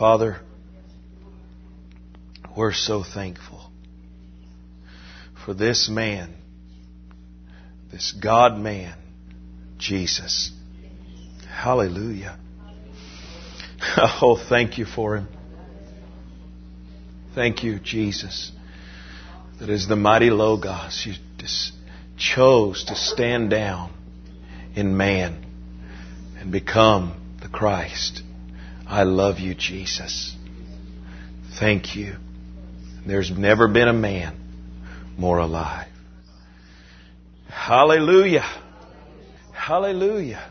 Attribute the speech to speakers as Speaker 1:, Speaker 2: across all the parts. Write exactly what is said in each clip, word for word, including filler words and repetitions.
Speaker 1: Father, we're so thankful for this man, this God-man, Jesus. Hallelujah. Oh, thank you for Him. Thank you, Jesus, that as the mighty Logos, you just chose to stand down in man and become the Christ. I love you, Jesus. Thank you. There's never been a man more alive. Hallelujah. Hallelujah.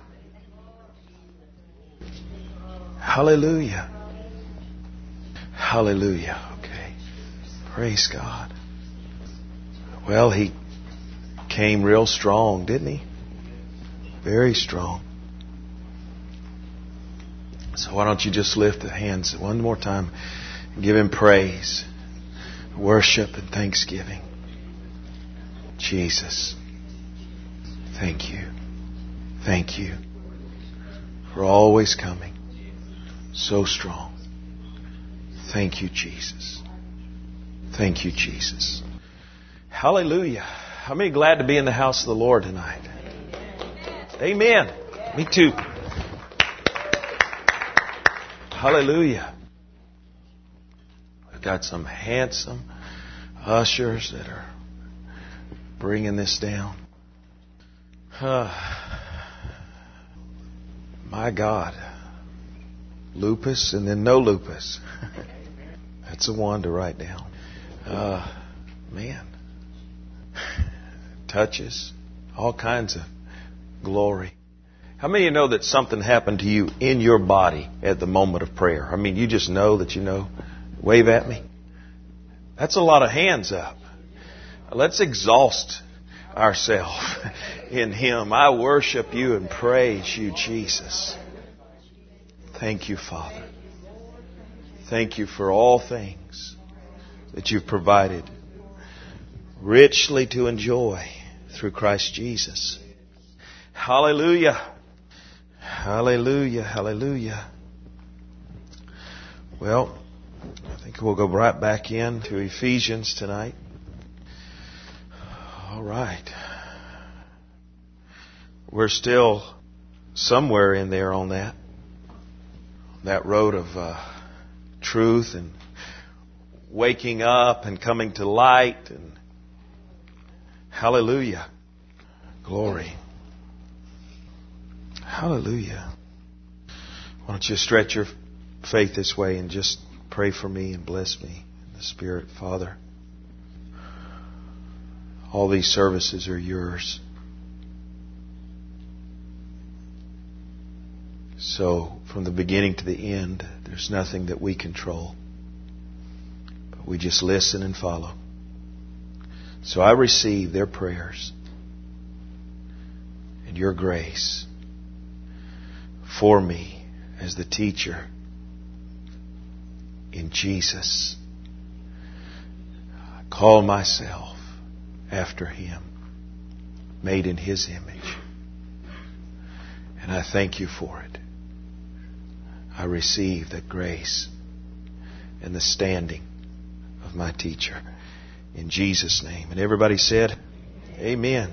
Speaker 1: Hallelujah. Hallelujah. Okay. Praise God. Well, he came real strong, didn't he? Very strong. So why don't you just lift the hands one more time and give Him praise, worship, and thanksgiving. Jesus, thank you. Thank you for always coming so strong. Thank you, Jesus. Thank you, Jesus. Hallelujah. How many glad to be in the house of the Lord tonight? Amen. Me too. Hallelujah. We've got some handsome ushers that are bringing this down. Uh, my God. Lupus and then no lupus. That's a one to write down. Uh, man. Touches. All kinds of glory. How many of you know that something happened to you in your body at the moment of prayer? I mean, you just know that you know. Wave at me. That's a lot of hands up. Let's exhaust ourselves in Him. I worship you and praise you, Jesus. Thank you, Father. Thank you for all things that you've provided richly to enjoy through Christ Jesus. Hallelujah. Hallelujah. Hallelujah. Well, I think we'll go right back into Ephesians tonight. All right. We're still somewhere in there on that. That road of uh, truth and waking up and coming to light. And hallelujah. Glory. Hallelujah. Why don't you stretch your faith this way and just pray for me and bless me in the Spirit, Father. All these services are yours. So, from the beginning to the end, there's nothing that we control. But we just listen and follow. So I receive their prayers and your grace for me as the teacher in Jesus. I call myself after Him, made in His image. And I thank you for it. I receive the grace and the standing of my teacher in Jesus' name. And everybody said, Amen.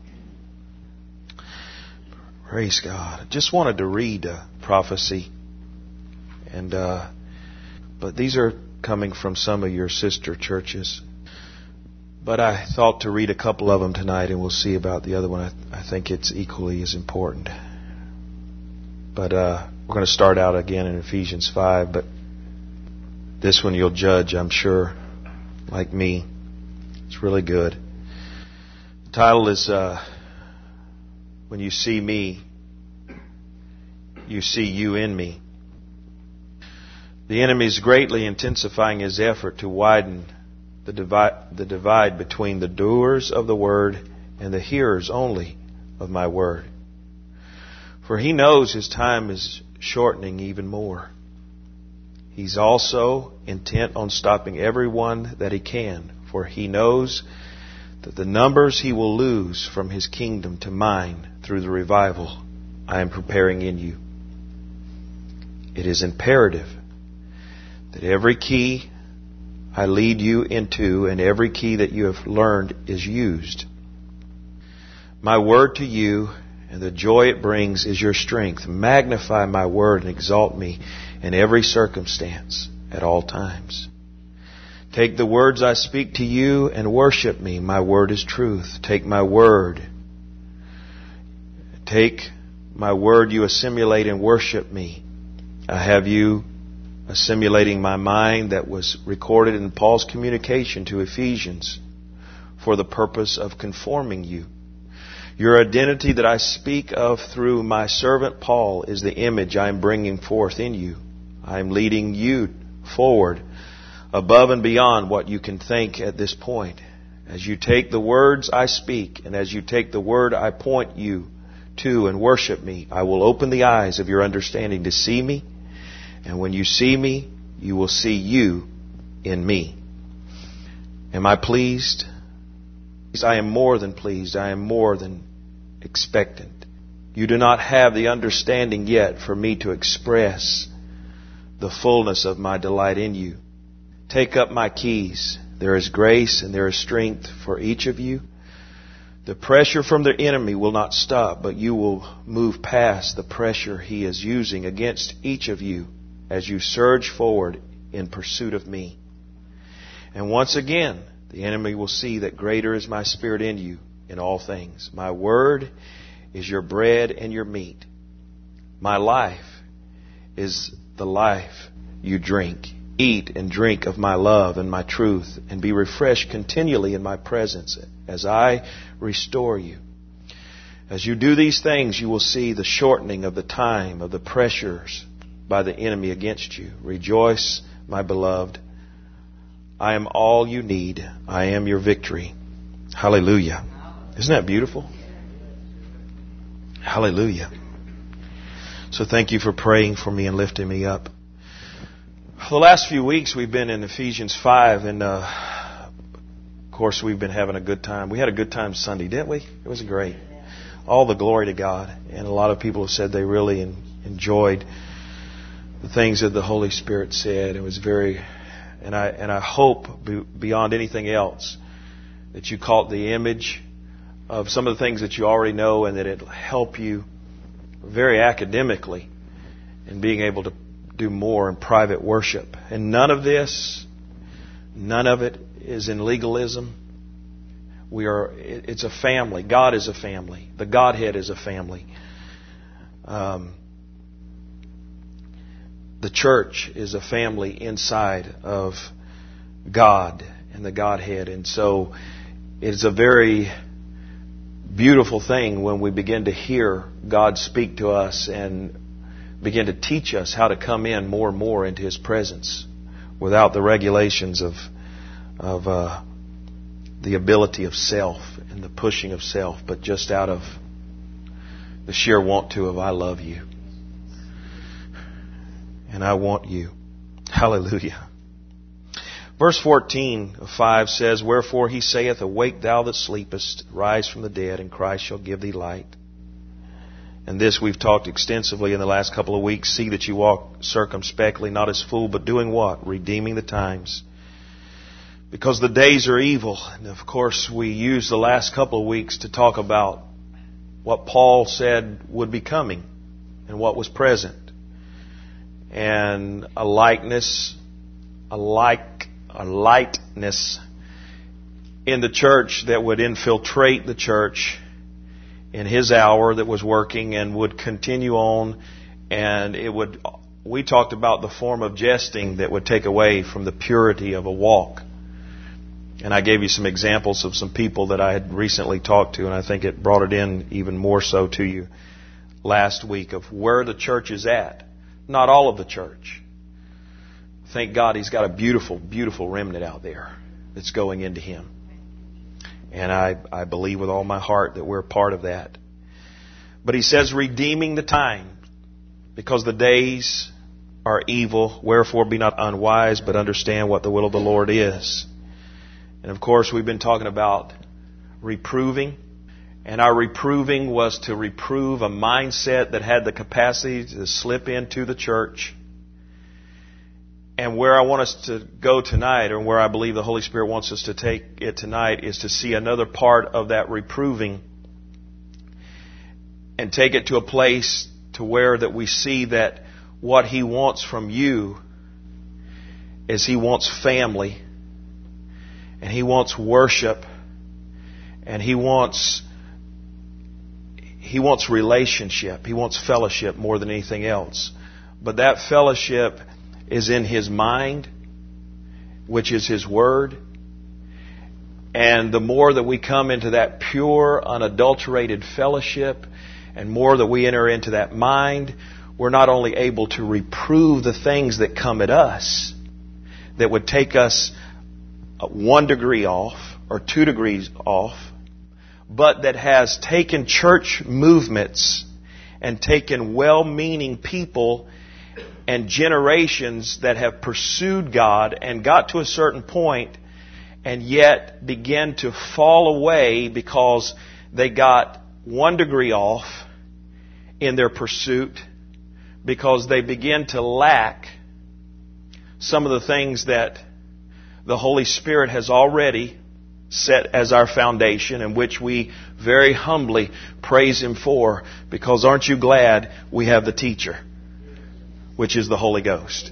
Speaker 1: Praise God. I just wanted to read a prophecy. And uh, but these are coming from some of your sister churches. But I thought to read a couple of them tonight, and we'll see about the other one. I, I think it's equally as important. But uh, we're going to start out again in Ephesians five. But this one you'll judge, I'm sure, like me. It's really good. The title is uh, When You See Me, You See You in Me. The enemy is greatly intensifying his effort to widen the divide, the divide between the doers of the word and the hearers only of my word. For he knows his time is shortening even more. He's also intent on stopping everyone that he can, for he knows that the numbers he will lose from his kingdom to mine through the revival I am preparing in you. It is imperative that every key I lead you into and every key that you have learned is used. My word to you and the joy it brings is your strength. Magnify my word and exalt me in every circumstance at all times. Take the words I speak to you and worship me. My word is truth. Take my word. Take my word you assimilate and worship me. I have you assimilating my mind that was recorded in Paul's communication to Ephesians for the purpose of conforming you. Your identity that I speak of through my servant Paul is the image I am bringing forth in you. I am leading you forward above and beyond what you can think at this point. As you take the words I speak and as you take the word I point you to and worship me, I will open the eyes of your understanding to see me. And when you see me, you will see you in me. Am I pleased? I am more than pleased. I am more than expectant. You do not have the understanding yet for me to express the fullness of my delight in you. Take up my keys. There is grace and there is strength for each of you. The pressure from the enemy will not stop, but you will move past the pressure he is using against each of you as you surge forward in pursuit of me. And once again, the enemy will see that greater is my spirit in you in all things. My word is your bread and your meat. My life is the life you drink. Eat and drink of my love and my truth, and be refreshed continually in my presence as I restore you. As you do these things, you will see the shortening of the time of the pressures by the enemy against you. Rejoice, my beloved. I am all you need. I am your victory. Hallelujah. Isn't that beautiful? Hallelujah. So thank you for praying for me and lifting me up. For the last few weeks we've been in Ephesians five, and uh, of course we've been having a good time. We had a good time Sunday, didn't we? It was great. All the glory to God. And a lot of people have said they really en- enjoyed the things that the Holy Spirit said. It was very, and I and I hope beyond anything else that you caught the image of some of the things that you already know, and that it'll help you very academically in being able to do more in private worship. And none of this, none of it is in legalism. We are, it's a family. God is a family. The Godhead is a family. Um, the church is a family inside of God and the Godhead. And so it's a very beautiful thing when we begin to hear God speak to us and begin to teach us how to come in more and more into His presence without the regulations of of uh, the ability of self and the pushing of self, but just out of the sheer want to of I love you and I want you. Hallelujah. Verse fourteen of five says, Wherefore he saith, Awake thou that sleepest, rise from the dead, and Christ shall give thee light. And this we've talked extensively in the last couple of weeks. See that you walk circumspectly, not as fool, but doing what? Redeeming the times. Because the days are evil. And of course we used the last couple of weeks to talk about what Paul said would be coming and what was present. And a likeness, a like, a lightness in the church that would infiltrate the church in his hour that was working and would continue on, and it would, we talked about the form of jesting that would take away from the purity of a walk. And I gave you some examples of some people that I had recently talked to, and I think it brought it in even more so to you last week of where the church is at. Not all of the church. Thank God He's got a beautiful, beautiful remnant out there that's going into Him. And I, I believe with all my heart that we're part of that. But He says, redeeming the time, because the days are evil. Wherefore be not unwise, but understand what the will of the Lord is. And of course we've been talking about reproving. And our reproving was to reprove a mindset that had the capacity to slip into the church And where I want us to go tonight, or where I believe the Holy Spirit wants us to take it tonight, is to see another part of that reproving and take it to a place to where that we see that what He wants from you is He wants family, and He wants worship, and He wants He wants relationship. He wants fellowship more than anything else. But that fellowship is in His mind, which is His Word. And the more that we come into that pure, unadulterated fellowship, and more that we enter into that mind, we're not only able to reprove the things that come at us that would take us one degree off or two degrees off, but that has taken church movements and taken well-meaning people and generations that have pursued God and got to a certain point and yet began to fall away because they got one degree off in their pursuit, because they begin to lack some of the things that the Holy Spirit has already set as our foundation, and which we very humbly praise Him for, because aren't you glad we have the teacher, which is the Holy Ghost?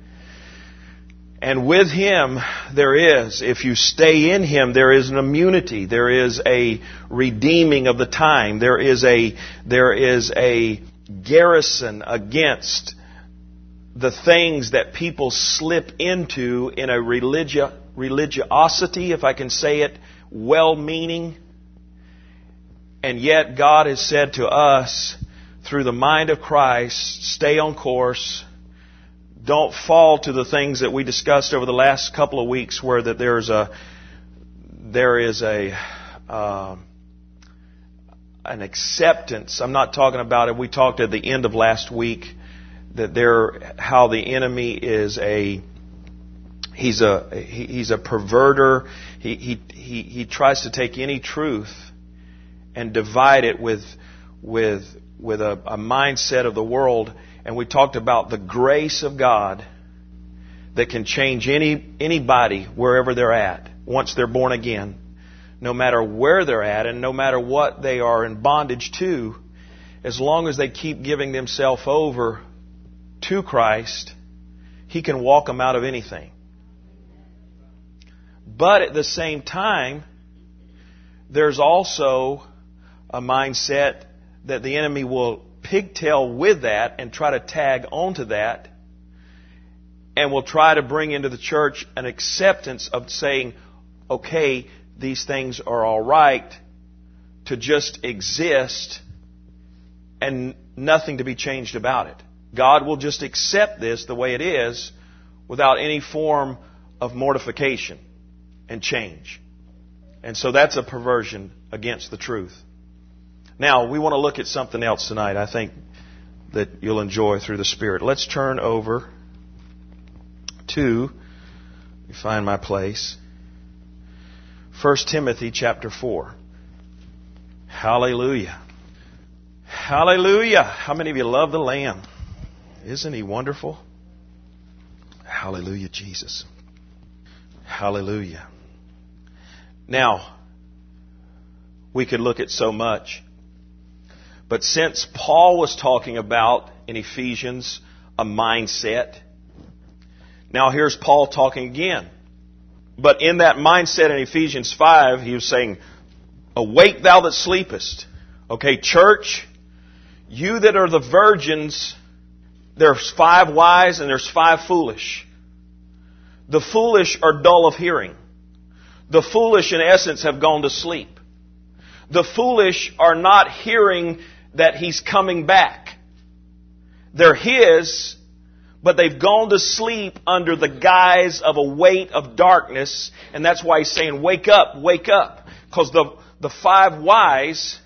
Speaker 1: And with Him there is, if you stay in Him, there is an immunity. There is a redeeming of the time. There is a, there is a garrison against the things that people slip into in a religi- religiosity, if I can say it, well-meaning. And yet God has said to us, through the mind of Christ, stay on course. Don't fall to the things that we discussed over the last couple of weeks, where that there's a there is a uh, an acceptance. I'm not talking about it. We talked at the end of last week that there how the enemy is a he's a he, he's a perverter. He he he he tries to take any truth and divide it with with with a, a mindset of the world. And we talked about the grace of God that can change any anybody wherever they're at once they're born again, no matter where they're at and no matter what they are in bondage to, as long as they keep giving themselves over to Christ, He can walk them out of anything. But at the same time, there's also a mindset that the enemy will pigtail with that and try to tag onto that, and will try to bring into the church an acceptance of saying, okay, these things are all right to just exist and nothing to be changed about it. God will just accept this the way it is without any form of mortification and change. And so that's a perversion against the truth. Now, we want to look at something else tonight, I think, that you'll enjoy through the Spirit. Let's turn over to, let me find my place, First Timothy chapter four. Hallelujah. Hallelujah. How many of you love the Lamb? Isn't He wonderful? Hallelujah, Jesus. Hallelujah. Now, we could look at so much. But since Paul was talking about, in Ephesians, a mindset, now here's Paul talking again. But in that mindset in Ephesians five, he was saying, awake thou that sleepest. Okay, church, you that are the virgins, there's five wise and there's five foolish. The foolish are dull of hearing. The foolish, in essence, have gone to sleep. The foolish are not hearing that He's coming back. They're His, but they've gone to sleep under the guise of a weight of darkness. And that's why He's saying, wake up, wake up. Because the, the five wise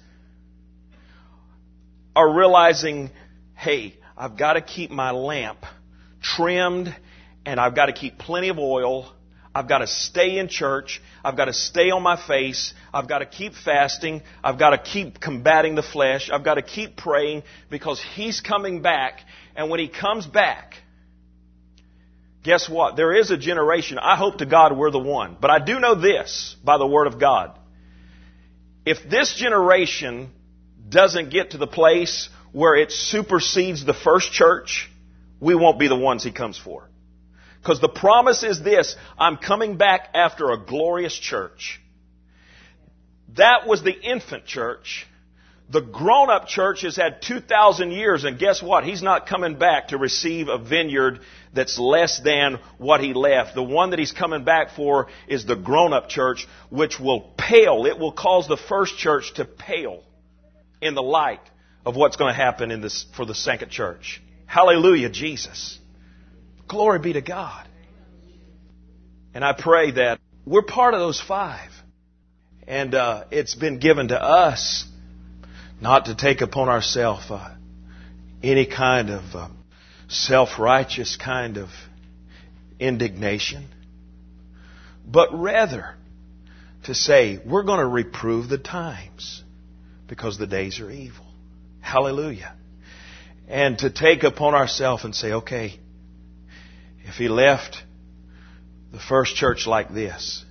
Speaker 1: are realizing, hey, I've got to keep my lamp trimmed, and I've got to keep plenty of oil. I've got to stay in church. I've got to stay on my face. I've got to keep fasting. I've got to keep combating the flesh. I've got to keep praying, because He's coming back. And when He comes back, Guess what? There is a generation. I hope to God we're the one. But I do know this by the Word of God. If this generation doesn't get to the place where it supersedes the first church, we won't be the ones He comes for. Because the promise is this: I'm coming back after a glorious church. That was the infant church. The grown-up church has had two thousand years, and guess what? He's not coming back to receive a vineyard that's less than what He left. The one that He's coming back for is the grown-up church, which will pale. It will cause the first church to pale in the light of what's going to happen in this for the second church. Hallelujah, Jesus. Glory be to God. And I pray that we're part of those five. And uh, it's been given to us not to take upon ourselves uh, any kind of uh, self-righteous kind of indignation, but rather to say, we're going to reprove the times because the days are evil. Hallelujah. And to take upon ourselves and say, okay, if He left the first church like this,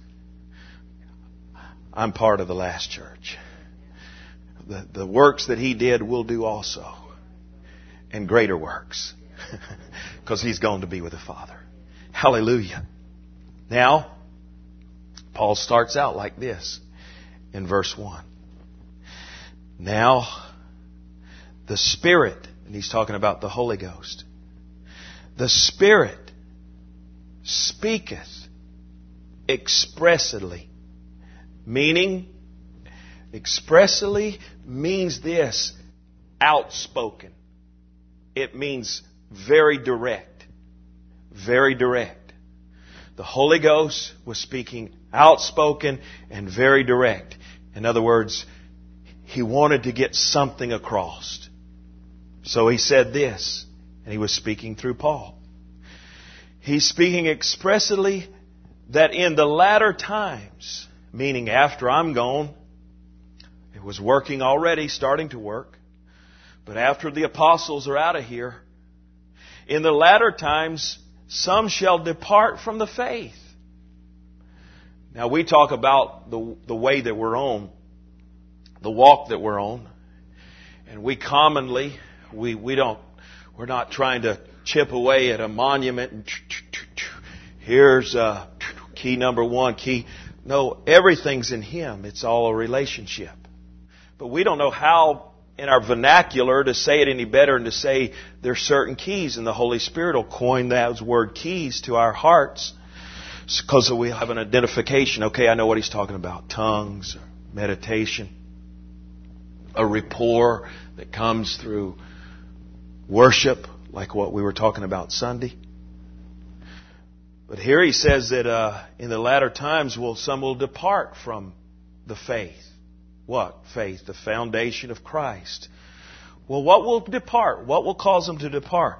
Speaker 1: I'm part of the last church. The, the works that He did, we'll do also. And greater works. Because He's gone to be with the Father. Hallelujah. Now, Paul starts out like this in verse one. Now, the Spirit, and he's talking about the Holy Ghost. The Spirit speaketh expressly. Meaning, expressly means this: outspoken. It means very direct. Very direct. The Holy Ghost was speaking outspoken and very direct. In other words, He wanted to get something across. So He said this, and He was speaking through Paul. He's speaking expressly that in the latter times, meaning after I'm gone, it was working already, starting to work. But after the apostles are out of here, in the latter times, some shall depart from the faith. Now we talk about the, the way that we're on, the walk that we're on. And we commonly, we, we don't, we're not trying to chip away at a monument and here's uh, key number one, key. No, everything's in Him. It's all a relationship. But we don't know how, in our vernacular, to say it any better and to say there's certain keys, and the Holy Spirit will coin those word keys to our hearts because we have an identification. Okay, I know what He's talking about. Tongues, meditation, a rapport that comes through worship, like what we were talking about Sunday. But here he says that uh, in the latter times, will some will depart from the faith. What? Faith, the foundation of Christ. Well, what will depart? What will cause them to depart?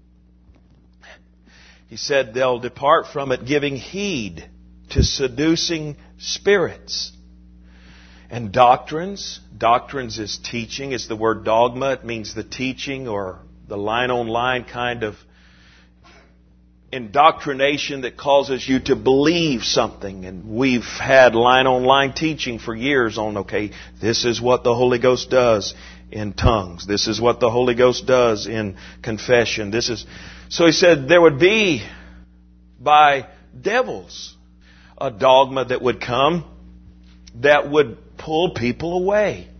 Speaker 1: He said they'll depart from it giving heed to seducing spirits and doctrines. Doctrines is teaching. It's the word dogma. It means the teaching or the line-on-line kind of indoctrination that causes you to believe something. And we've had line-on-line teaching for years on, okay, this is what the Holy Ghost does in tongues. This is what the Holy Ghost does in confession. This is... So he said there would be, by devils, a dogma that would come that would pull people away.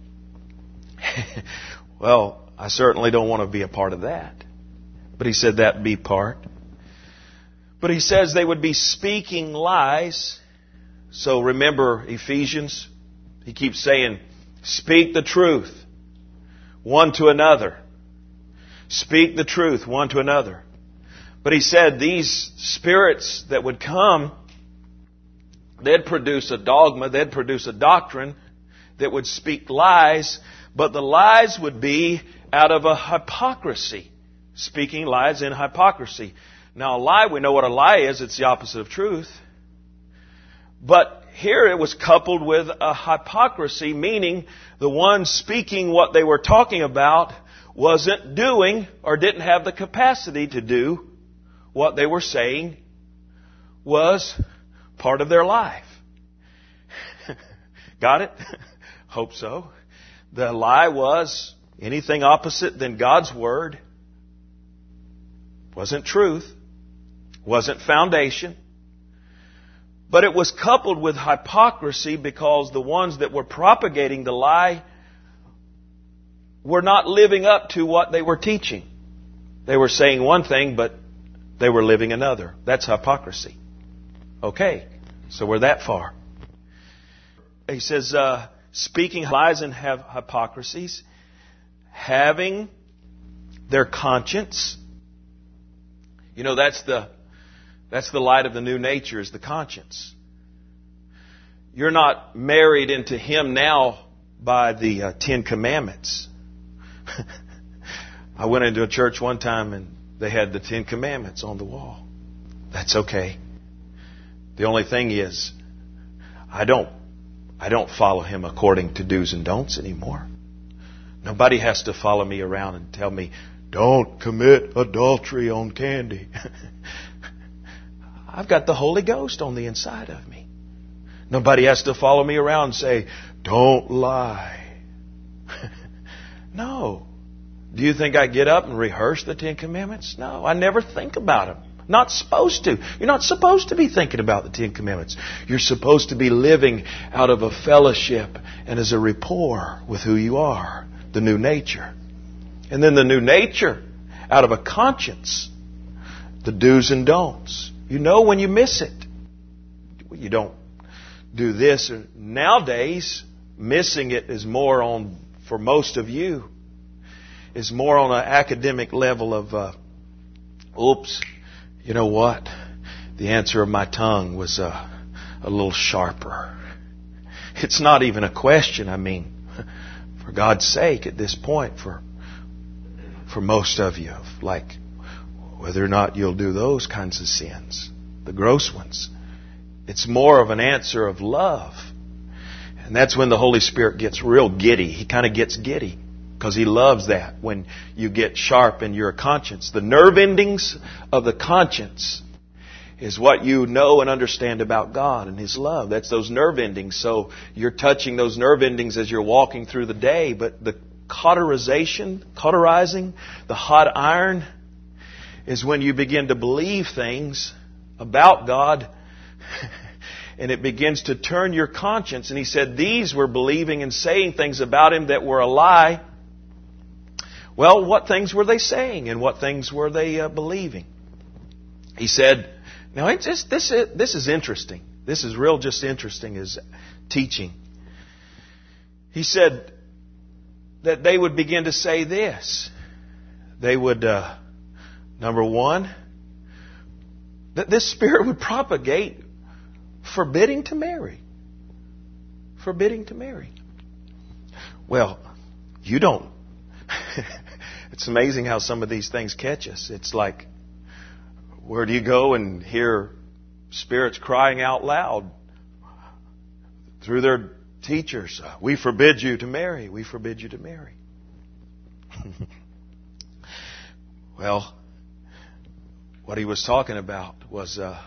Speaker 1: Well, I certainly don't want to be a part of that. But he said that'd be part. But he says they would be speaking lies. So remember Ephesians. He keeps saying, speak the truth one to another. Speak the truth one to another. But he said these spirits that would come, they'd produce a dogma, they'd produce a doctrine that would speak lies, but the lies would be out of a hypocrisy. Speaking lies in hypocrisy. Now a lie, we know what a lie is. It's the opposite of truth. But here it was coupled with a hypocrisy, meaning the one speaking what they were talking about wasn't doing or didn't have the capacity to do what they were saying was part of their life. Got it? Hope so. The lie was anything opposite than God's Word. Wasn't truth. Wasn't foundation. But it was coupled with hypocrisy because the ones that were propagating the lie were not living up to what they were teaching. They were saying one thing, but they were living another. That's hypocrisy. Okay, so we're that far. He says, uh, speaking lies and have hypocrisies, having their conscience. You know, that's the that's the light of the new nature, is the conscience. You're not married into Him now by the uh, Ten Commandments. I went into a church one time and they had the Ten Commandments on the wall. That's okay. The only thing is, I don't, I don't follow Him according to do's and don'ts anymore. Nobody has to follow me around and tell me, don't commit adultery on candy. I've got the Holy Ghost on the inside of me. Nobody has to follow me around and say, don't lie. No. Do you think I get up and rehearse the Ten Commandments? No, I never think about them. Not supposed to. You're not supposed to be thinking about the Ten Commandments. You're supposed to be living out of a fellowship and as a rapport with who you are, the new nature. And then the new nature, out of a conscience, the do's and don'ts. You know when you miss it. You don't do this. Nowadays, missing it is more on, for most of you, is more on an academic level of, uh, oops, you know what? The answer of my tongue was uh, a little sharper. It's not even a question. I mean, for God's sake, at this point, for for most of you, like whether or not you'll do those kinds of sins, the gross ones. It's more of an answer of love. And that's when the Holy Spirit gets real giddy. He kind of gets giddy because He loves that when you get sharp in your conscience. The nerve endings of the conscience is what you know and understand about God and His love. That's those nerve endings. So you're touching those nerve endings as you're walking through the day. But the cauterization, cauterizing, the hot iron is when you begin to believe things about God and it begins to turn your conscience. And He said these were believing and saying things about Him that were a lie. Well, what things were they saying and what things were they uh, believing? He said, now it's just, this, is, this is interesting. This is real just interesting as teaching. He said that they would begin to say this. They would, uh, number one, that this spirit would propagate forbidding to marry. Forbidding to marry. Well, you don't. It's amazing how some of these things catch us. It's like, where do you go and hear spirits crying out loud through their teachers? We forbid you to marry. We forbid you to marry. Well, what he was talking about was uh,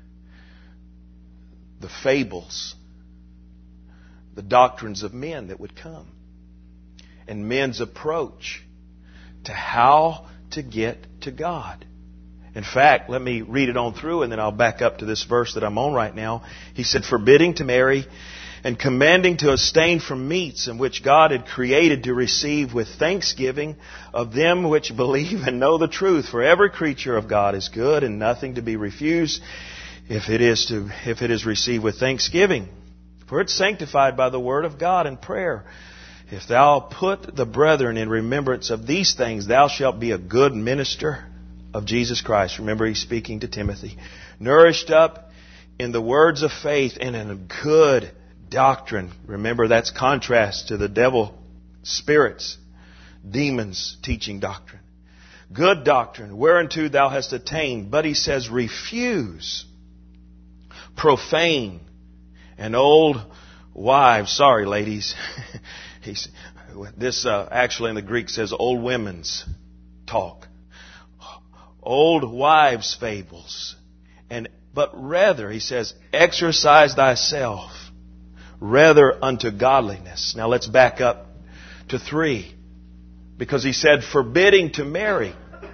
Speaker 1: the fables, the doctrines of men that would come, and men's approach to how to get to God. In fact, let me read it on through and then I'll back up to this verse that I'm on right now. He said, forbidding to marry and commanding to abstain from meats in which God had created to receive with thanksgiving of them which believe and know the truth. For every creature of God is good and nothing to be refused if it is to if it is received with thanksgiving. For it's sanctified by the word of God and prayer. If thou put the brethren in remembrance of these things, thou shalt be a good minister of Jesus Christ. Remember, he's speaking to Timothy. Nourished up in the words of faith and in a good doctrine. Remember, that's contrast to the devil, spirits, demons teaching doctrine. Good doctrine, whereunto thou hast attained. But he says, refuse profane and old wives. Sorry, ladies. He's, this uh, actually in the Greek says old women's talk. Old wives' fables and But rather, he says, exercise thyself rather unto godliness. Now let's back up to three. Because he said, forbidding to marry.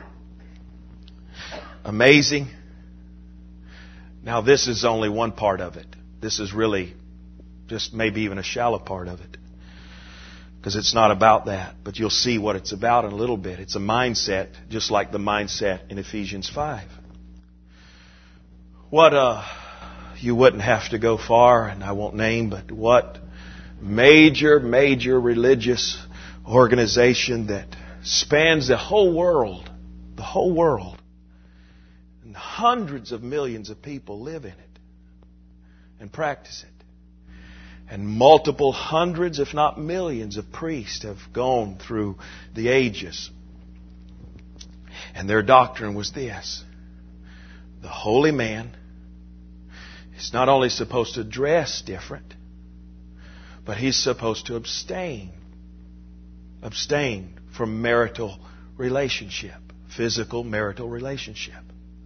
Speaker 1: Amazing. Now this is only one part of it. This is really just maybe even a shallow part of it. Because it's not about that. But you'll see what it's about in a little bit. It's a mindset, just like the mindset in Ephesians five. What, uh, you wouldn't have to go far, and I won't name, but what major, major religious organization that spans the whole world, the whole world, and hundreds of millions of people live in it and practice it. And multiple hundreds, if not millions, of priests have gone through the ages. And their doctrine was this: the holy man is not only supposed to dress different, but he's supposed to abstain. Abstain from marital relationship, physical marital relationship.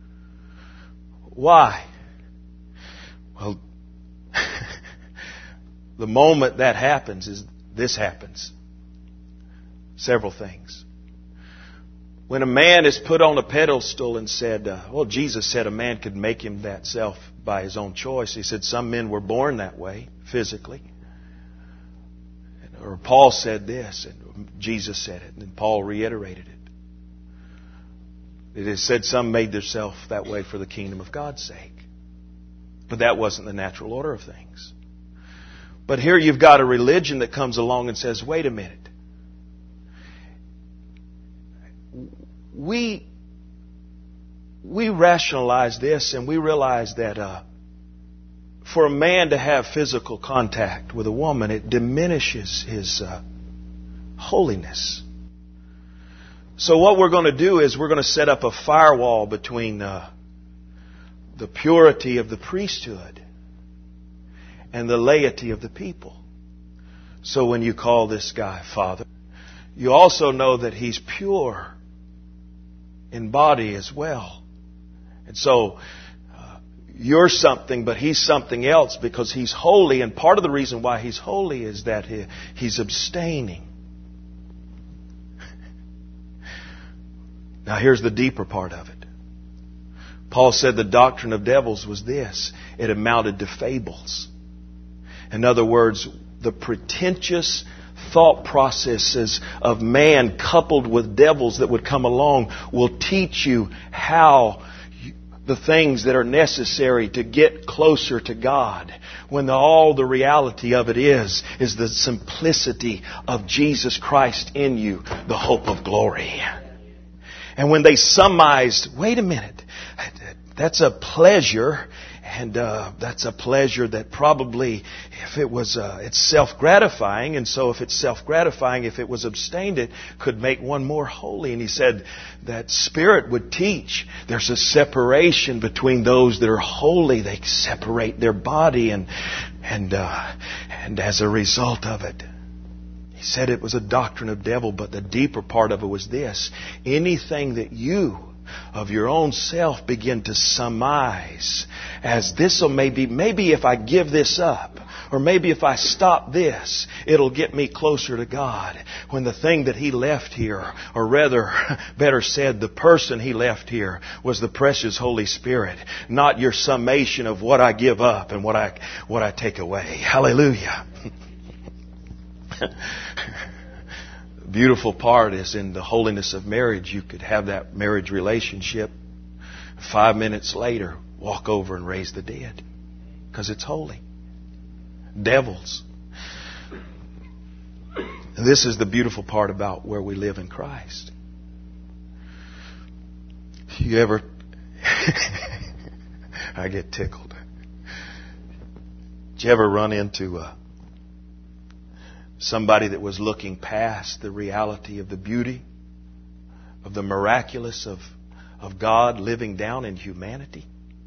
Speaker 1: Why? Well, the moment that happens is this happens. Several things. When a man is put on a pedestal and said, uh, well, Jesus said a man could make him that self by his own choice. He said some men were born that way, physically. Or Paul said this, and Jesus said it, and Paul reiterated it. It is said some made themselves that way for the kingdom of God's sake. But that wasn't the natural order of things. But here you've got a religion that comes along and says, wait a minute. We, we rationalize this and we realize that uh, for a man to have physical contact with a woman, it diminishes his uh, holiness. So what we're going to do is we're going to set up a firewall between uh, the purity of the priesthood and the laity of the people. So when you call this guy Father, you also know that he's pure in body as well. And so uh, you're something, but he's something else because he's holy. And part of the reason why he's holy is that he, he's abstaining. Now here's the deeper part of it. Paul said the doctrine of devils was this: it amounted to fables. In other words, the pretentious thought processes of man coupled with devils that would come along will teach you how you, the things that are necessary to get closer to God, when the, all the reality of it is, is the simplicity of Jesus Christ in you, the hope of glory. And when they summarized, wait a minute, that's a pleasure. And uh, that's a pleasure that probably, if it was, uh, it's self-gratifying. And so if it's self-gratifying, if it was abstained, it could make one more holy. And he said that Spirit would teach there's a separation between those that are holy. They separate their body. And and uh, and as a result of it, he said it was a doctrine of devil. But the deeper part of it was this: anything that you of your own self begin to surmise as this will maybe, maybe if I give this up, or maybe if I stop this, it'll get me closer to God. When the thing that He left here, or rather, better said, the person He left here was the precious Holy Spirit, not your summation of what I give up and what I, what I take away. Hallelujah. Beautiful part is in the holiness of marriage. You could have that marriage relationship. Five minutes later, walk over and raise the dead. Because it's holy. Devils. And this is the beautiful part about where we live in Christ. You ever... I get tickled. Did you ever run into a... somebody that was looking past the reality of the beauty, of the miraculous of, of God living down in humanity?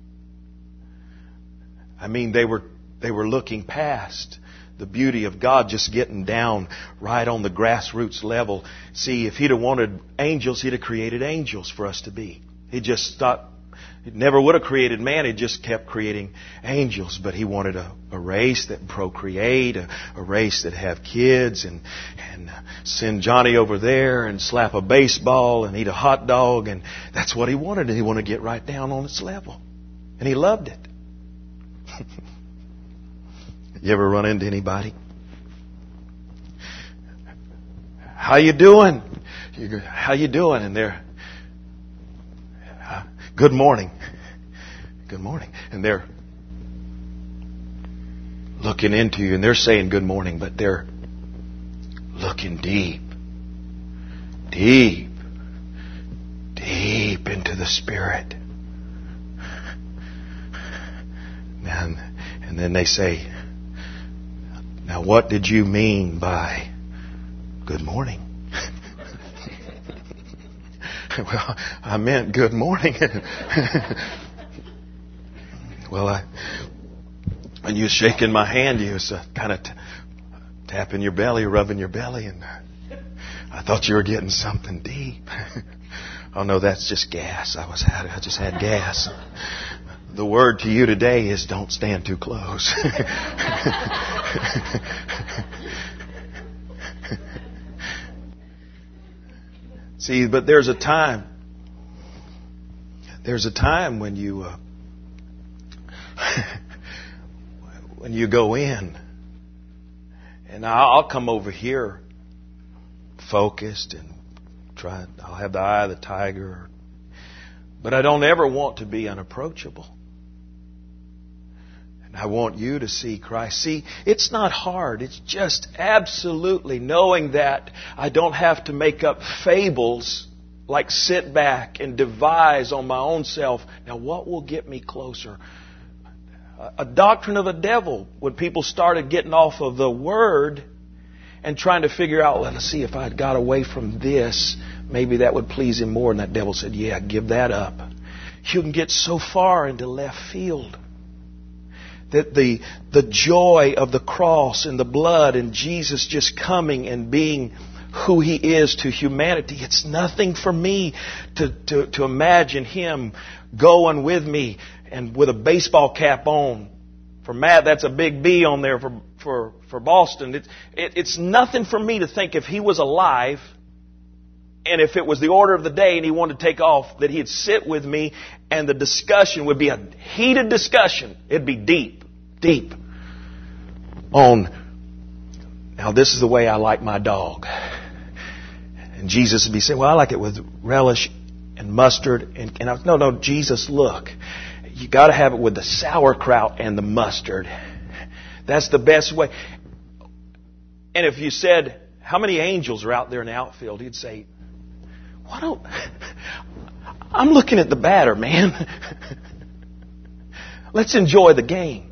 Speaker 1: I mean, they were they were looking past the beauty of God just getting down right on the grassroots level. See, if He'd have wanted angels, He'd have created angels for us to be. He just stopped. He never would have created man. He just kept creating angels. But He wanted a, a race that procreate, a, a race that have kids, and and uh, send Johnny over there and slap a baseball and eat a hot dog. And that's what He wanted. And He wanted to get right down on its level. And He loved it. You ever run into anybody? How you doing? You go, how you doing? And they're, uh, good morning. Good morning. And they're looking into you and they're saying good morning, but they're looking deep, deep, deep into the Spirit. And, and then they say, now what did you mean by good morning? Well, I meant good morning. Well, I, when you was shaking my hand, you was uh, kind of t- tapping your belly, rubbing your belly, and I thought you were getting something deep. Oh no, that's just gas. I was had, I just had gas. The word to you today is don't stand too close. See, but there's a time. There's a time when you uh, when you go in, and I'll come over here focused and try. I'll have the eye of the tiger, but I don't ever want to be unapproachable. And I want you to see Christ. See, it's not hard. It's just absolutely knowing that I don't have to make up fables like sit back and devise on my own self. Now, what will get me closer? A doctrine of the devil, when people started getting off of the Word and trying to figure out, well, let's see, if I had got away from this, maybe that would please Him more. And that devil said, yeah, give that up. You can get so far into left field that the the joy of the cross and the blood and Jesus just coming and being who He is to humanity, it's nothing for me to, to, to imagine Him going with me and with a baseball cap on. For Matt, that's a big B on there for for, for Boston. It's, it, it's nothing for me to think if He was alive and if it was the order of the day and He wanted to take off, that He'd sit with me and the discussion would be a heated discussion. It'd be deep, deep on, now this is the way I like my dog. And Jesus would be saying, well, I like it with relish and mustard. And, and I was, no, no, Jesus, look. You got to have it with the sauerkraut and the mustard. That's the best way. And if you said, how many angels are out there in the outfield? He'd say, why don't... I'm looking at the batter, man. Let's enjoy the game.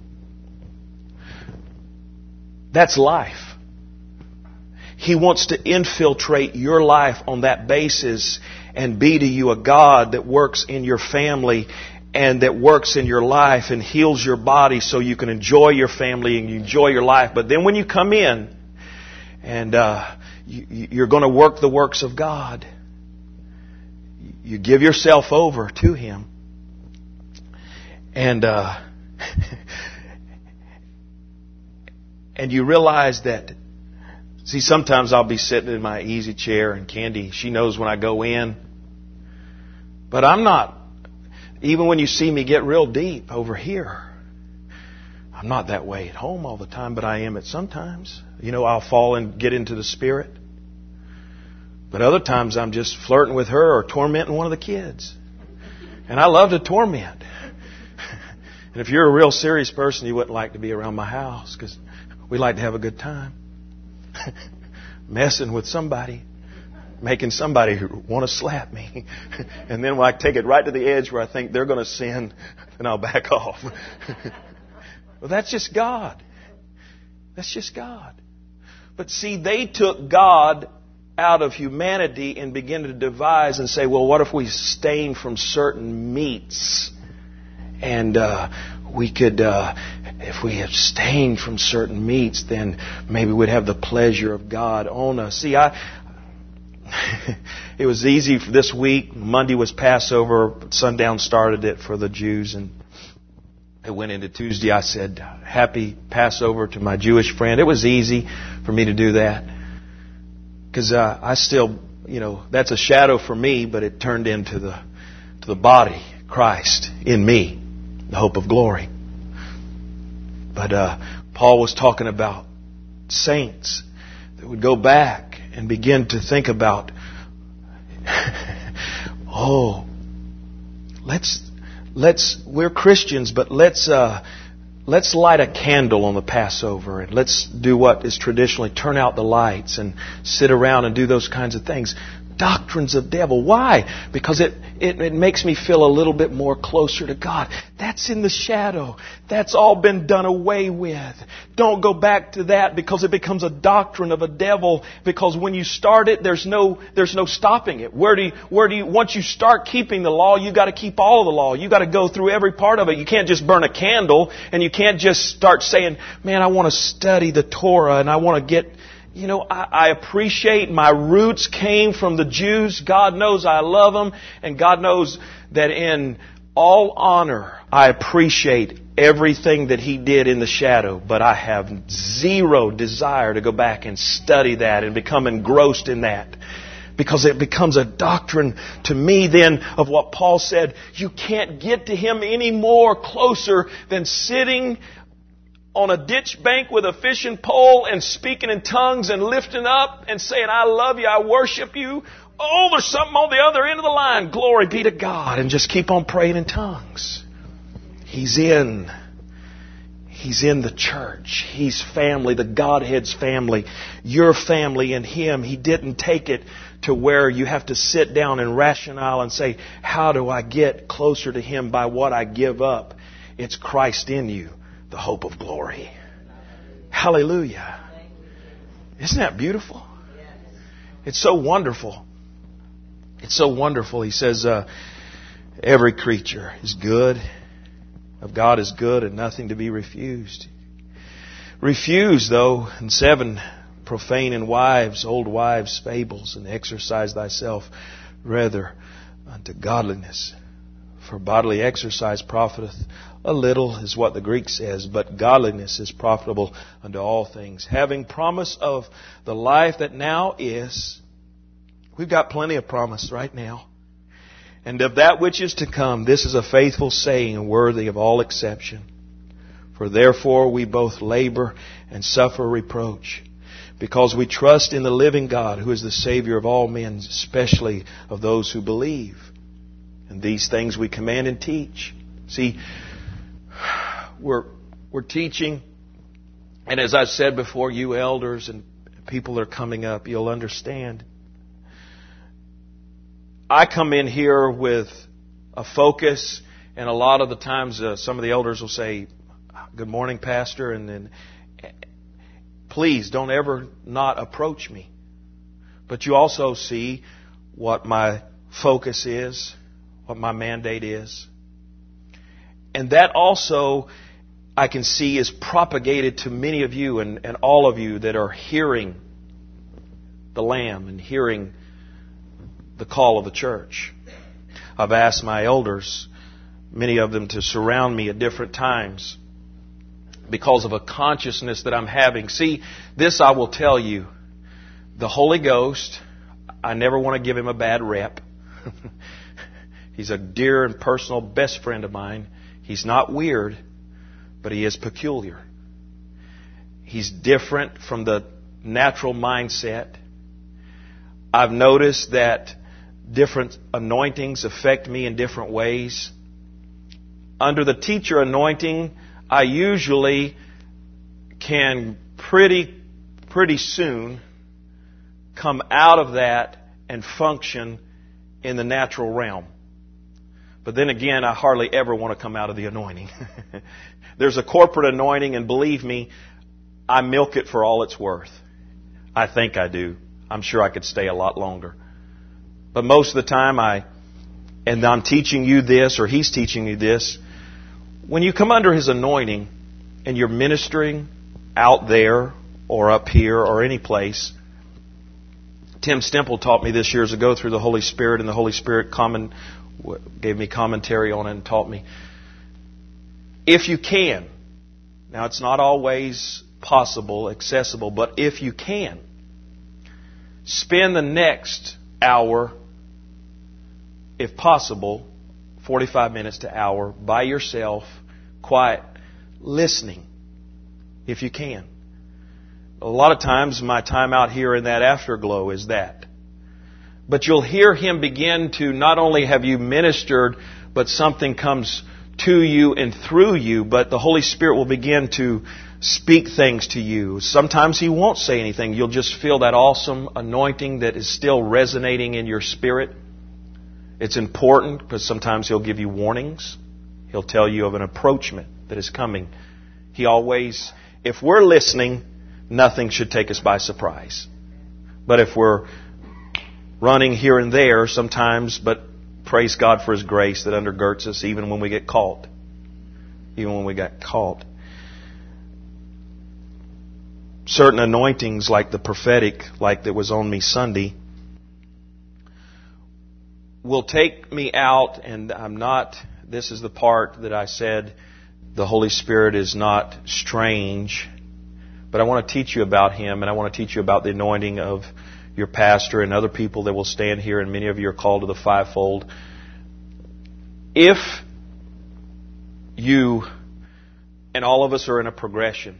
Speaker 1: That's life. He wants to infiltrate your life on that basis and be to you a God that works in your family and that works in your life and heals your body so you can enjoy your family and you enjoy your life. But then when you come in and uh, you, you're going to work the works of God, you give yourself over to Him. And uh, and you realize that, see, sometimes I'll be sitting in my easy chair and Candy, she knows when I go in. But I'm not, even when you see me get real deep over here, I'm not that way at home all the time, but I am at sometimes. You know, I'll fall and get into the Spirit. But other times I'm just flirting with her or tormenting one of the kids. And I love to torment. And if you're a real serious person, you wouldn't like to be around my house because we like to have a good time. Messing with somebody, making somebody want to slap me. And then when I take it right to the edge where I think they're going to sin, then I'll back off. Well, that's just God. That's just God. But see, they took God out of humanity and began to devise and say, well, what if we abstain from certain meats? And uh, we could, uh, if we abstain from certain meats, then maybe we'd have the pleasure of God on us. See, I, it was easy for this week. Monday was Passover. Sundown started it for the Jews. And it went into Tuesday. I said, Happy Passover to my Jewish friend. It was easy for me to do that. Because uh, I still, you know, that's a shadow for me, but it turned into the to the body, Christ, in me, the hope of glory. But uh, Paul was talking about saints that would go back and begin to think about, oh, let's let's we're Christians, but let's uh, let's light a candle on the Passover, and let's do what is traditionally turn out the lights and sit around and do those kinds of things. Doctrines of devil. Why? Because it, it, it makes me feel a little bit more closer to God. That's in the shadow. That's all been done away with. Don't go back to that, because it becomes a doctrine of a devil. Because when you start it, there's no there's no stopping it. Where do you, where do you once you start keeping the law, you got to keep all of the law. You got to go through every part of it. You can't just burn a candle, and you can't just start saying, "Man, I want to study the Torah and I want to get." You know, I, I appreciate my roots came from the Jews. God knows I love them. And God knows that in all honor, I appreciate everything that He did in the shadow. But I have zero desire to go back and study that and become engrossed in that. Because it becomes a doctrine to me then of what Paul said. You can't get to Him any more closer than sitting on a ditch bank with a fishing pole and speaking in tongues and lifting up and saying, I love you, I worship you. Oh, there's something on the other end of the line. Glory be to God. And just keep on praying in tongues. He's in. He's in the church. He's family, the Godhead's family. Your family in Him. He didn't take it to where you have to sit down and rationale and say, how do I get closer to Him by what I give up? It's Christ in you, the hope of glory. Hallelujah. Isn't that beautiful? It's so wonderful. It's so wonderful. He says, uh, every creature is good, of God is good, and nothing to be refused. Refuse, though, in seven, profane in wives, old wives, fables, and exercise thyself rather unto godliness. For bodily exercise profiteth a little, is what the Greek says, but godliness is profitable unto all things. Having promise of the life that now is, we've got plenty of promise right now. And of that which is to come, this is a faithful saying and worthy of all exception. For therefore we both labor and suffer reproach, because we trust in the living God, who is the Savior of all men, especially of those who believe. And these things we command and teach. See, we're we're teaching, and as I said before, you elders and people that are coming up, you'll understand. I come in here with a focus, and a lot of the times uh, some of the elders will say, good morning, Pastor, and then please don't ever not approach me. But you also see what my focus is, what my mandate is. And that also, I can see, is propagated to many of you and, and all of you that are hearing the Lamb and hearing the call of the church. I've asked my elders, many of them, to surround me at different times because of a consciousness that I'm having. See, this I will tell you. The Holy Ghost, I never want to give Him a bad rep. He's a dear and personal best friend of mine. He's not weird, but He is peculiar. He's different from the natural mindset. I've noticed that different anointings affect me in different ways. Under the teacher anointing, I usually can pretty, pretty soon come out of that and function in the natural realm. But then again, I hardly ever want to come out of the anointing. There's a corporate anointing, and believe me, I milk it for all it's worth. I think I do. I'm sure I could stay a lot longer. But most of the time, I, and I'm teaching you this, or He's teaching you this, when you come under His anointing and you're ministering out there or up here or any place, Tim Stemple taught me this years ago through the Holy Spirit, and the Holy Spirit comment, gave me commentary on it and taught me. If you can, now it's not always possible, accessible, but if you can, spend the next hour, if possible, forty-five minutes to hour, by yourself, quiet, listening, if you can. A lot of times my time out here in that afterglow is that. But you'll hear Him begin to, not only have you ministered, but something comes to you and through you, but the Holy Spirit will begin to speak things to you. Sometimes He won't say anything. You'll just feel that awesome anointing that is still resonating in your spirit. It's important because sometimes He'll give you warnings. He'll tell you of an approachment that is coming. He always, if we're listening, nothing should take us by surprise. But if we're running here and there sometimes, but praise God for His grace that undergirds us even when we get caught. Even when we got caught. Certain anointings like the prophetic, like that was on me Sunday, will take me out, and I'm not, this is the part that I said, the Holy Spirit is not strange. But I want to teach you about Him, and I want to teach you about the anointing of your pastor and other people that will stand here, and many of you are called to the fivefold. If you, and all of us are in a progression,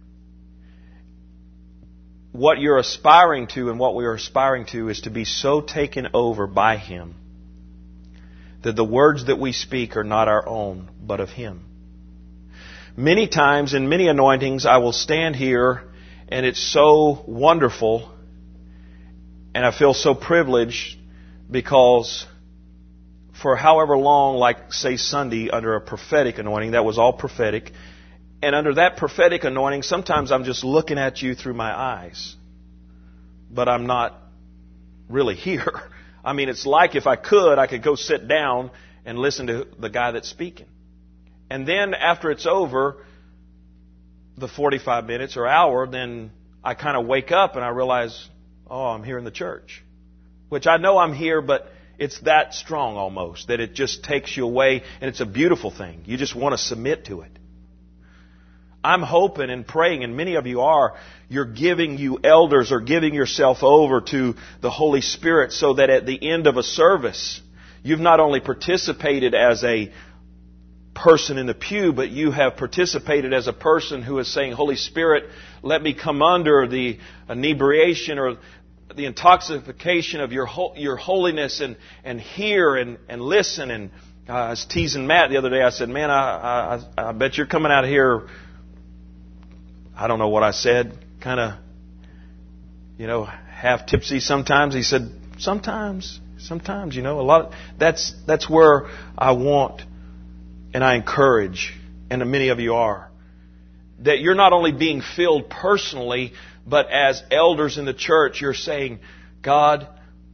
Speaker 1: what you're aspiring to and what we are aspiring to is to be so taken over by Him that the words that we speak are not our own, but of Him. Many times in many anointings I will stand here and it's so wonderful and I feel so privileged because for however long, like say Sunday under a prophetic anointing, that was all prophetic, and under that prophetic anointing sometimes I'm just looking at you through my eyes, but I'm not really here. I mean, it's like if I could, I could go sit down and listen to the guy that's speaking. And then after it's over, the forty-five minutes or hour, then I kind of wake up and I realize, oh, I'm here in the church. Which I know I'm here, but it's that strong almost, that it just takes you away, and it's a beautiful thing. You just want to submit to it. I'm hoping and praying, and many of you are, you're giving, you elders are giving yourself over to the Holy Spirit so that at the end of a service, you've not only participated as a person in the pew, but you have participated as a person who is saying, Holy Spirit, let me come under the inebriation or the intoxication of your your holiness and, and hear and, and listen. And uh, I was teasing Matt the other day. I said, man, I, I, I bet you're coming out of here, I don't know what I said, kind of, you know, half tipsy sometimes. He said, sometimes, sometimes, you know, a lot of, that's, that's where I want and I encourage, and many of you are, that you're not only being filled personally, but as elders in the church, you're saying, God,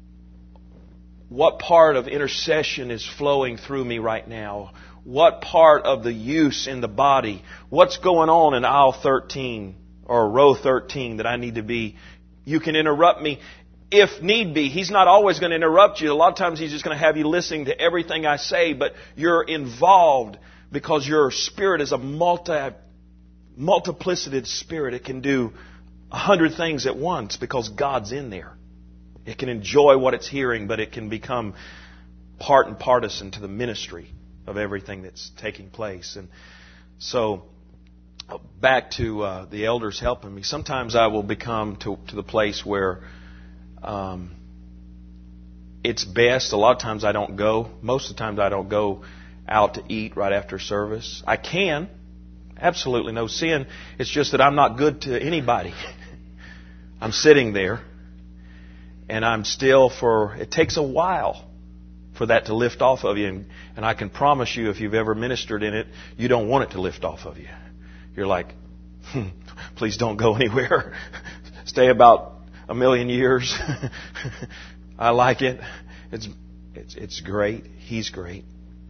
Speaker 1: what part of intercession is flowing through me right now? What part of the use in the body? What's going on in aisle thirteen or row thirteen that I need to be? You can interrupt me if need be. He's not always going to interrupt you. A lot of times He's just going to have you listening to everything I say, but you're involved because your spirit is a multi, multiplicated spirit. It can do a hundred things at once because God's in there. It can enjoy what it's hearing, but it can become part and partisan to the ministry of everything that's taking place. And so, back to uh, the elders helping me. Sometimes I will become to, to the place where um, it's best. A lot of times I don't go. Most of the times I don't go out to eat right after service. I can. Absolutely no sin. It's just that I'm not good to anybody. I'm sitting there and I'm still for, it takes a while for that to lift off of you. And, and I can promise you, if you've ever ministered in it, you don't want it to lift off of you. You're like, hmm, please don't go anywhere. Stay about a million years. I like it. It's, it's, it's great. He's great.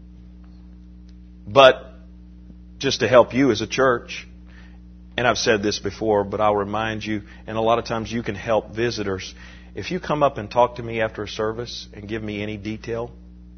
Speaker 1: But just to help you as a church, and I've said this before, but I'll remind you, and a lot of times you can help visitors, if you come up and talk to me after a service and give me any detail,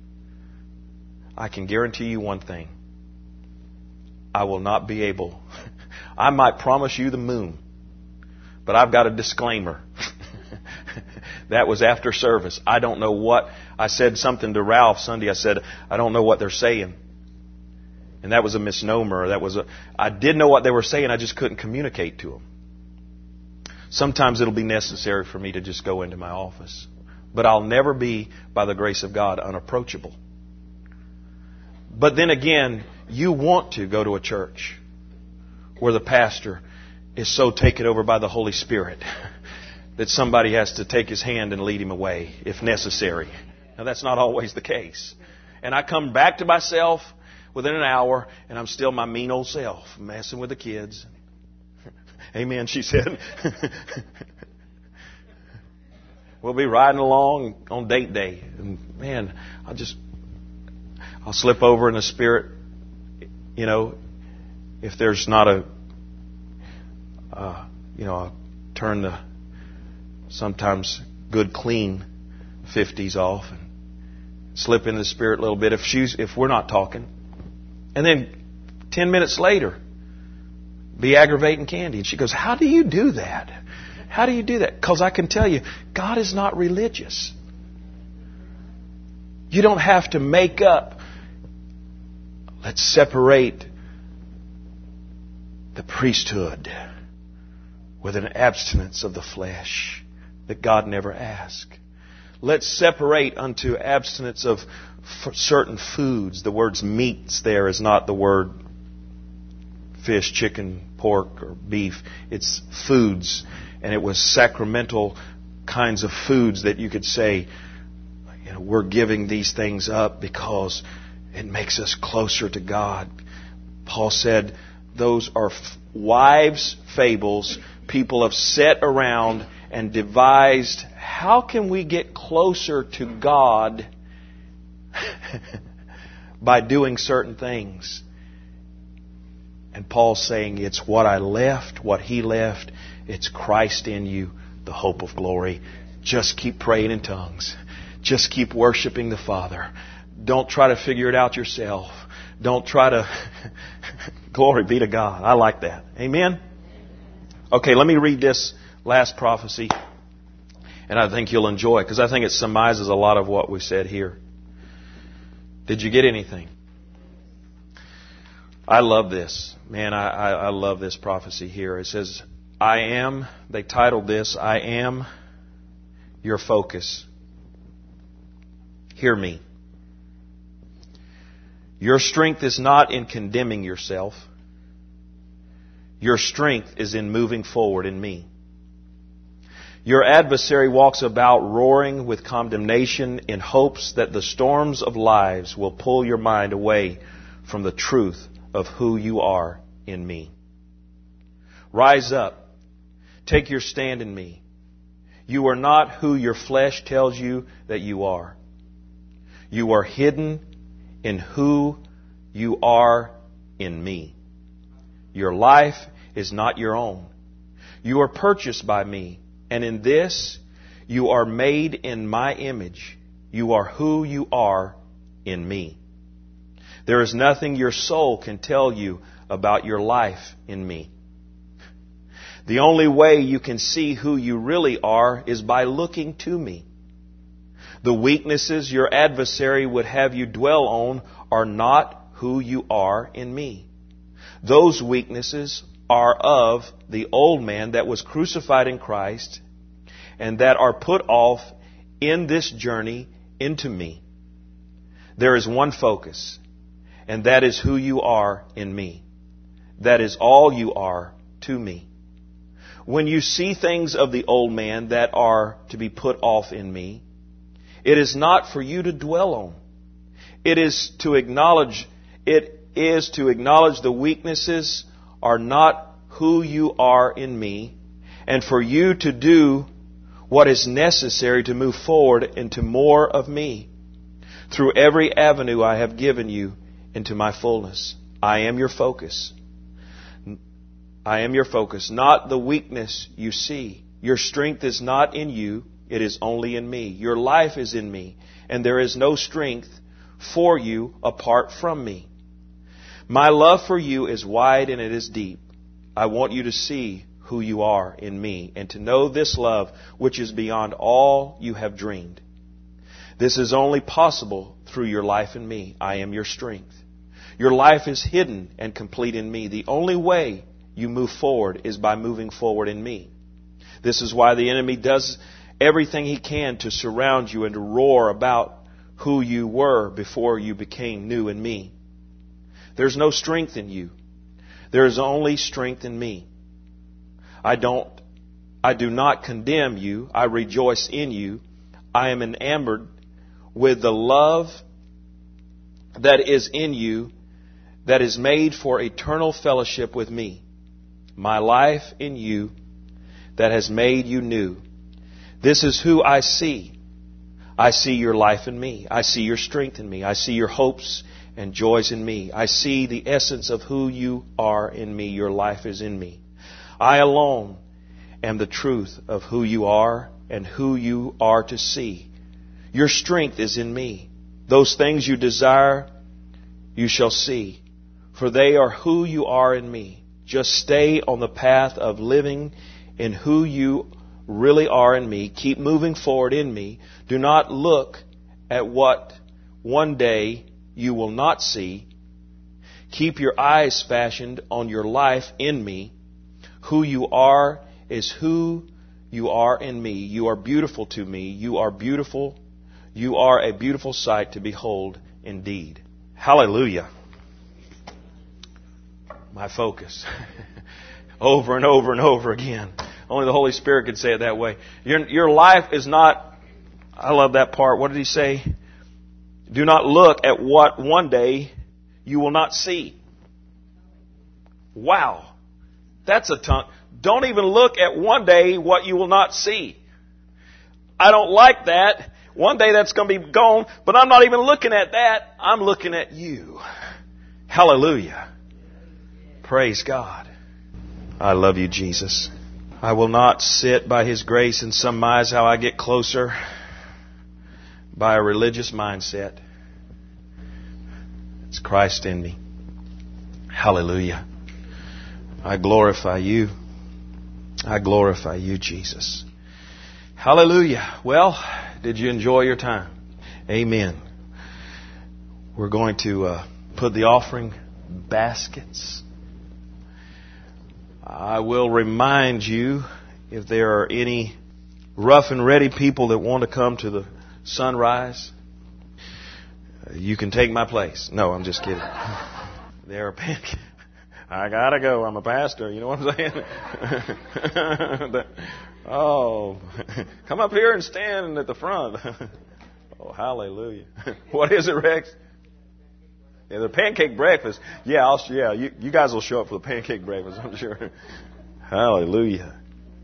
Speaker 1: I can guarantee you one thing. I will not be able. I might promise you the moon, but I've got a disclaimer. That was after service. I don't know what. I said something to Ralph Sunday. I said, I don't know what they're saying. And that was a misnomer. That was a, I did know what they were saying. I just couldn't communicate to them. Sometimes it'll be necessary for me to just go into my office. But I'll never be, by the grace of God, unapproachable. But then again, you want to go to a church where the pastor is so taken over by the Holy Spirit that somebody has to take his hand and lead him away if necessary. Now, that's not always the case. And I come back to myself within an hour, and I'm still my mean old self, messing with the kids. Amen, she said. We'll be riding along on date day. And man, I'll just, I'll slip over in the Spirit, you know, if there's not a, uh, you know, I'll turn the sometimes good clean fifties off and slip into the Spirit a little bit if she's, if we're not talking. And then ten minutes later, be aggravating Candy. And she goes, how do you do that? How do you do that? Because I can tell you, God is not religious. You don't have to make up. Let's separate the priesthood with an abstinence of the flesh that God never asked. Let's separate unto abstinence of certain foods. The words meats there is not the word fish, chicken, pork, or beef. It's foods. And it was sacramental kinds of foods that you could say, you know, we're giving these things up because it makes us closer to God. Paul said those are f- wives' fables. People have sat around and devised, how can we get closer to God by doing certain things? And Paul's saying, it's what I left, what he left. It's Christ in you, the hope of glory. Just keep praying in tongues. Just keep worshiping the Father. Don't try to figure it out yourself. Don't try to... Glory be to God. I like that. Amen? Okay, let me read this last prophecy. And I think you'll enjoy it, because I think it surmises a lot of what we said here. Did you get anything? I love this. Man, I, I, I love this prophecy here. It says, I am, they titled this, I am your focus. Hear me. Your strength is not in condemning yourself. Your strength is in moving forward in me. Your adversary walks about roaring with condemnation in hopes that the storms of lives will pull your mind away from the truth of who you are in me. Rise up. Take your stand in me. You are not who your flesh tells you that you are. You are hidden in who you are in me. Your life is not your own. You are purchased by me, and in this you are made in my image. You are who you are in me. There is nothing your soul can tell you about your life in me. The only way you can see who you really are is by looking to me. The weaknesses your adversary would have you dwell on are not who you are in me. Those weaknesses are of the old man that was crucified in Christ and that are put off in this journey into me. There is one focus, and that is who you are in me. That is all you are to me. When you see things of the old man that are to be put off in me, it is not for you to dwell on. It is to acknowledge, it is to acknowledge the weaknesses are not who you are in me, and for you to do what is necessary to move forward into more of me through every avenue I have given you into my fullness. I am your focus. I am your focus, not the weakness you see. Your strength is not in you. It is only in me. Your life is in me, and there is no strength for you apart from me. My love for you is wide and it is deep. I want you to see who you are in me and to know this love which is beyond all you have dreamed. This is only possible through your life in me. I am your strength. Your life is hidden and complete in me. The only way you move forward is by moving forward in me. This is why the enemy does everything he can to surround you and to roar about who you were before you became new in me. There's no strength in you. There is only strength in me. I don't, I do not condemn you. I rejoice in you. I am enamored with the love that is in you, that is made for eternal fellowship with me. My life in you that has made you new. This is who I see. I see your life in me. I see your strength in me. I see your hopes and joys in me. I see the essence of who you are in me. Your life is in me. I alone am the truth of who you are and who you are to see. Your strength is in me. Those things you desire, you shall see, for they are who you are in me. Just stay on the path of living in who you really are in me. Keep moving forward in me. Do not look at what one day you will not see. Keep your eyes fastened on your life in me. Who you are is who you are in me. You are beautiful to me. You are beautiful. You are a beautiful sight to behold indeed. Hallelujah. My focus. Over and over and over again. Only the Holy Spirit could say it that way. Your, your life is not... I love that part. What did he say? Do not look at what one day you will not see. Wow. That's a tongue. Don't even look at one day what you will not see. I don't like that. One day that's going to be gone, but I'm not even looking at that. I'm looking at you. Hallelujah. Praise God. I love you, Jesus. I will not sit by His grace and surmise how I get closer by a religious mindset. It's Christ in me. Hallelujah. I glorify you. I glorify you, Jesus. Hallelujah. Well, did you enjoy your time? Amen. We're going to uh, put the offering baskets. I will remind you, if there are any rough and ready people that want to come to the sunrise, you can take my place. No, I'm just kidding. There are pancakes. I gotta go. I'm a pastor. You know what I'm saying? Oh, come up here and stand at the front. Oh, hallelujah. What is it, Rex? Yeah, the pancake breakfast. Yeah, I'll, yeah. You, you guys will show up for the pancake breakfast, I'm sure. Hallelujah.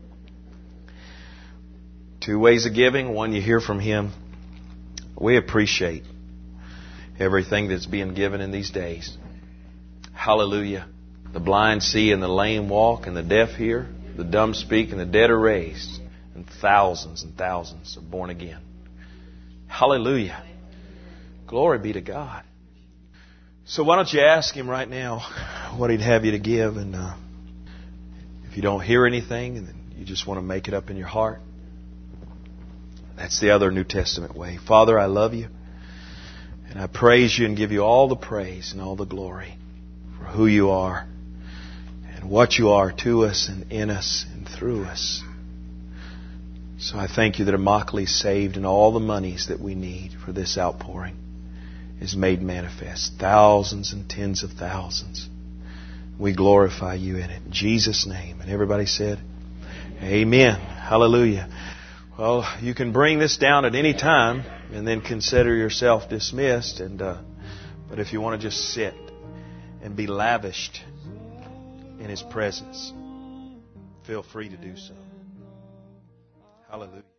Speaker 1: Two ways of giving. One, you hear from Him. We appreciate everything that's being given in these days. Hallelujah. The blind see and the lame walk and the deaf hear. The dumb speak and the dead are raised. And thousands and thousands are born again. Hallelujah. Glory be to God. So why don't you ask Him right now what He'd have you to give. And uh, if you don't hear anything and then you just want to make it up in your heart, that's the other New Testament way. Father, I love you. And I praise you and give you all the praise and all the glory for who you are and what you are to us and in us and through us. So I thank you that Immokalee saved and all the monies that we need for this outpouring is made manifest. Thousands and tens of thousands. We glorify you in it. In Jesus' name. And everybody said, amen. Hallelujah. Well, you can bring this down at any time and then consider yourself dismissed. And uh, but if you want to just sit and be lavished in His presence, feel free to do so. Hallelujah.